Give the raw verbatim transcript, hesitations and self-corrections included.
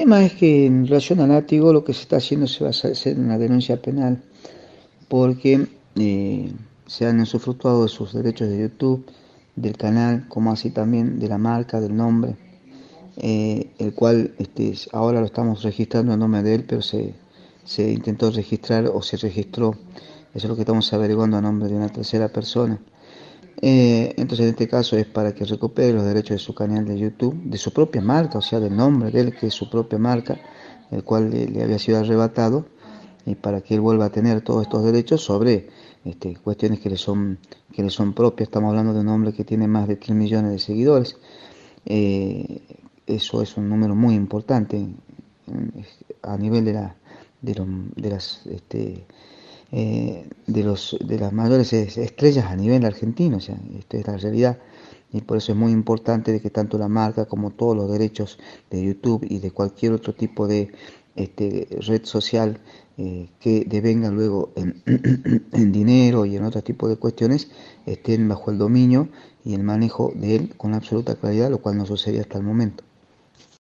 tema es que en relación al látigo lo que se está haciendo se va a hacer una denuncia penal porque eh, se han usufructuado de sus derechos de YouTube, del canal, como así también de la marca, del nombre, eh, el cual este, ahora lo estamos registrando en nombre de él, pero se, se intentó registrar o se registró, eso es lo que estamos averiguando a nombre de una tercera persona. Eh, entonces en este caso es para que recupere los derechos de su canal de YouTube, de su propia marca, o sea, del nombre de él, que es su propia marca, el cual le, le había sido arrebatado, y para que él vuelva a tener todos estos derechos sobre este, cuestiones que le son que le son propias. Estamos hablando de un hombre que tiene más de tres millones de seguidores. Eh, eso es un número muy importante a nivel de la de, lo, de las este, eh, de los de las mayores estrellas a nivel argentino. O sea, esto es la realidad, y por eso es muy importante de que tanto la marca como todos los derechos de YouTube y de cualquier otro tipo de este, red social eh, que devenga luego en, en dinero y en otro tipo de cuestiones estén bajo el dominio y el manejo de él con absoluta claridad, lo cual no sucedía hasta el momento.